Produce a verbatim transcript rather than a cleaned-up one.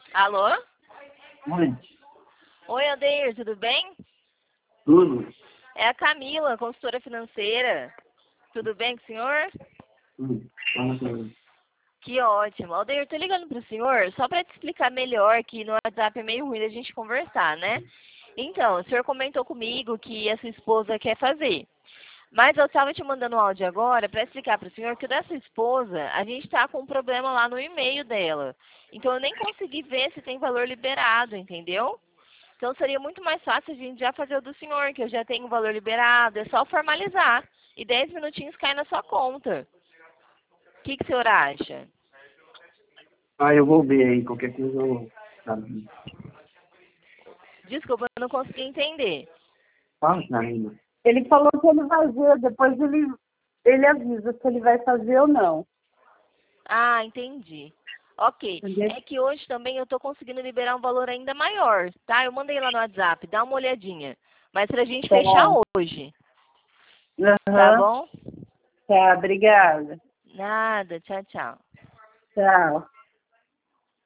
Alô? Oi. Oi, Aldeir, tudo bem? Tudo? É a Camila, consultora financeira. Tudo bem com o senhor? Tudo. Fala comigo. Que ótimo. Aldeir, tô ligando pro senhor só para te explicar melhor, que no WhatsApp é meio ruim da gente conversar, né? Então, o senhor comentou comigo que a sua esposa quer fazer. Mas eu estava te mandando um áudio agora para explicar para o senhor que o da sua esposa, a gente está com um problema lá no e-mail dela. Então eu nem consegui ver se tem valor liberado, entendeu? Então seria muito mais fácil a gente já fazer o do senhor, que eu já tenho o valor liberado, é só formalizar. E dez minutinhos cai na sua conta. O que, que o senhor acha? Ah, eu vou ver aí, qualquer coisa eu... Sabe? Desculpa, eu não consegui entender. Fala, Karina. Ele falou que ele vai ver, depois ele, ele avisa se ele vai fazer ou não. Ah, entendi. Ok. Entendeu? É que hoje também eu estou conseguindo liberar um valor ainda maior, tá? Eu mandei lá no WhatsApp, dá uma olhadinha. Mas pra gente Tá. fechar hoje, tá Aham. bom? Tá, obrigada. Nada, tchau, tchau. Tchau.